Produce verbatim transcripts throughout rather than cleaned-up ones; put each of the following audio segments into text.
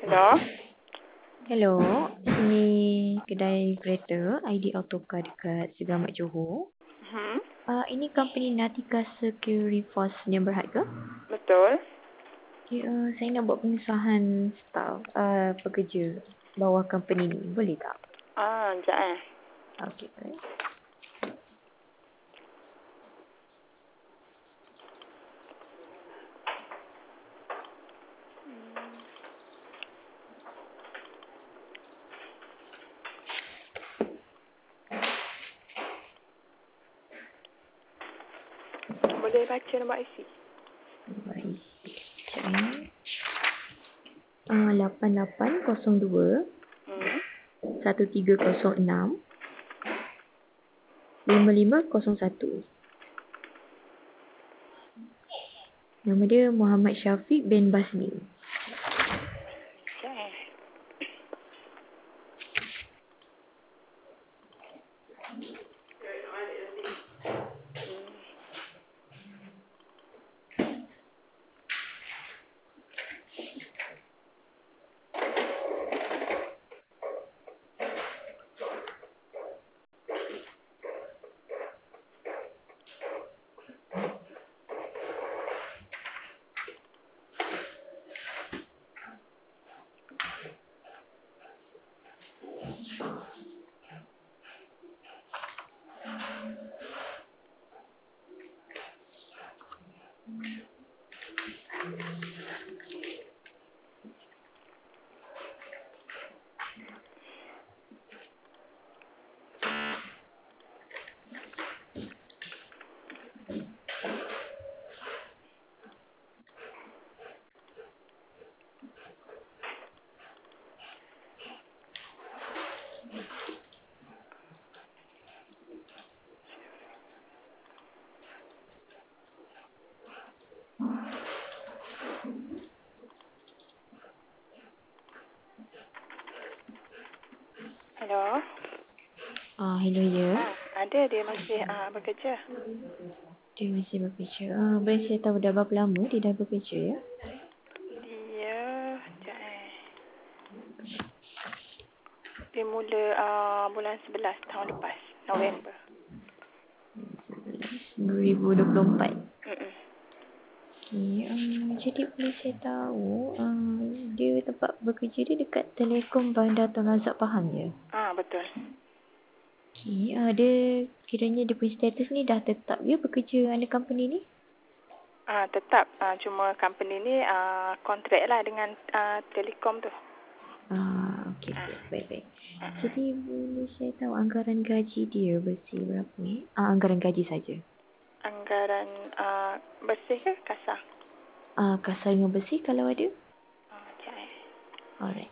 Hello? Hello, ini kedai kereta I D Autocar dekat Segamat Johor. Hmm, Uh, ini company Natika Security Force yang berhad ke? betul. Okay, uh, saya nak buat pengesahan staff, uh, pekerja bawah company ni. Boleh tak? Ah, sekejap eh. Okay, baik. Boleh baca nombor I C? Baik. Sekejap eh. Uh, lapan lapan kosong dua Hmm. satu tiga kosong enam lima lima kosong satu. Nama dia Muhammad Syafiq bin Basni. Sekejap eh. Hello? Ah, hello ya. Ah, ada dia masih ah, bekerja. Dia masih bekerja. Ah, boleh saya tahu dah berapa lama dia dah bekerja ya? Dia, sekejap eh. Dia mula ah, bulan sebelas tahun lepas, November. dua ribu dua puluh empat. Mm-mm. Okay, um, jadi boleh saya tahu um, dia tempat bekerja dia dekat Telekom Bandar Tun Razak Pahang ya? Ah, betul. Okay, uh, dia kiranya dia punya status ni dah tetap ya bekerja under company ni? Ah, tetap. Ah, cuma company ni ah, kontrak lah dengan ah, Telekom tu. Ah, okay, Ah. okay, baik-baik. Ah. Jadi boleh saya tahu anggaran gaji dia bersih berapa ni? Ah, anggaran gaji saja. Anggaran ah, bersih ke kasar? Ah, kasar dengan bersih kalau ada? Ah, sekejap eh. Alright.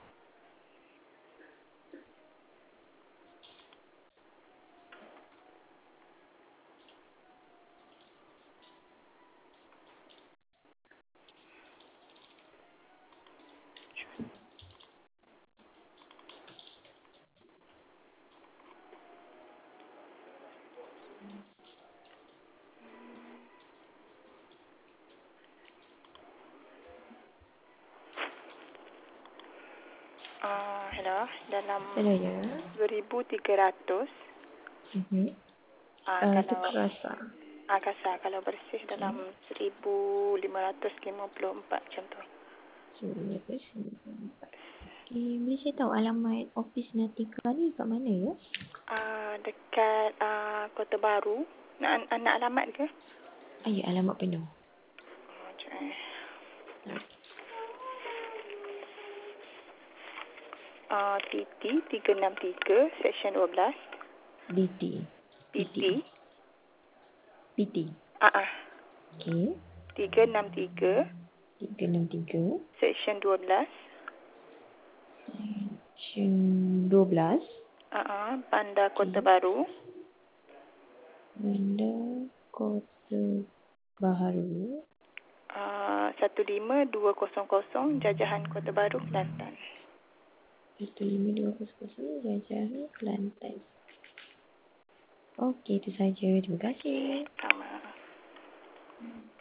Ah, hello. Dalam Hello ya. dua ribu tiga ratus. Mhm. Ah, Ah, itu kalau kasar. ah, kasar, kalau bersih dalam Okay. seribu lima ratus lima puluh empat macam tu. Suria empat. Okay, boleh saya tahu alamat office Natika ni kat mana ya? Ah, dekat ah, Kota Baru. Nak, nak alamat ke? Ah, ya, alamat penuh. Oh, sekejap eh. Alright. Ah, T T tiga enam tiga, Seksyen dua belas. D T. P P T. T. P T. Ah, ah. Okay. tiga enam tiga, tiga enam tiga. Seksyen dua belas. Seksyen dua belas. Ah, ah. Bandar Kota Okay. Baru. Bandar Kota Baharu. Ah, satu lima dua kosong kosong, Jajahan Kota Baru, Kelantan. satu lima dua kosong kosong, Jajahan, Kelantan. Okey, itu saja. Terima kasih. Sama.